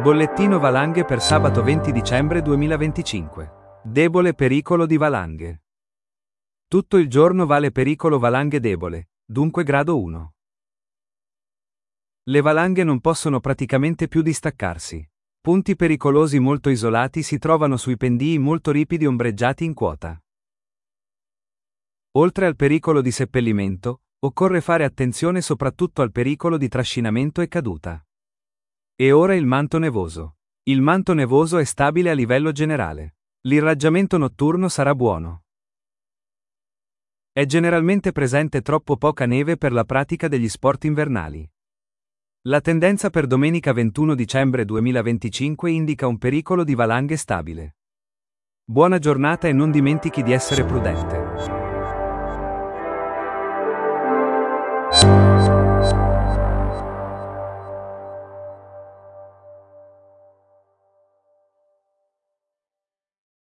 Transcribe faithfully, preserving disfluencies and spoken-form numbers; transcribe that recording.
Bollettino valanghe per sabato venti dicembre duemilaventicinque. Debole pericolo di valanghe. Tutto il giorno vale pericolo valanghe debole, dunque grado uno. Le valanghe non possono praticamente più distaccarsi. Punti pericolosi molto isolati si trovano sui pendii molto ripidi ombreggiati in quota. Oltre al pericolo di seppellimento, occorre fare attenzione soprattutto al pericolo di trascinamento e caduta. E ora il manto nevoso. Il manto nevoso è stabile a livello generale. L'irraggiamento notturno sarà buono. È generalmente presente troppo poca neve per la pratica degli sport invernali. La tendenza per domenica ventuno dicembre duemilaventicinque indica un pericolo di valanghe stabile. Buona giornata e non dimentichi di essere prudente.